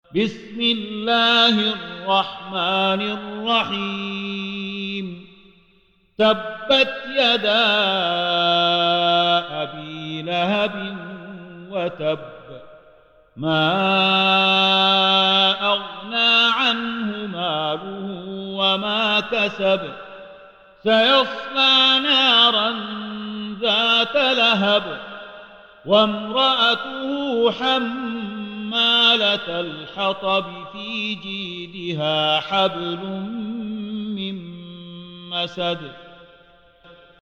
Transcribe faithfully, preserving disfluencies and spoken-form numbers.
بسم الله الرحمن الرحيم تبت يدا أبي لهب وتب ما أغنى عنه ماله وما كسب سيصلى نارا ذات لهب وامرأته حمالة الحطب في جيدها حبل من مسد